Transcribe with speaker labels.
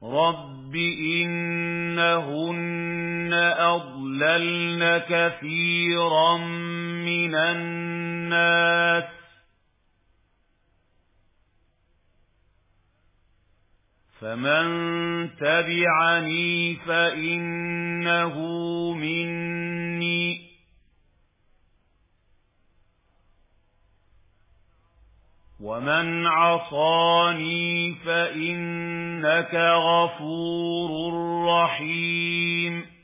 Speaker 1: رَبِّ إِنَّهُنَّ أَضْلَلْنَ كَثِيرًا مِنَ النَّاسِ فَمَن تَبِعَنِي فَإِنَّهُ مِنِّي وَمَنْ عَصَانِي فَإِنَّكَ غَفُورٌ رَّحِيمٌ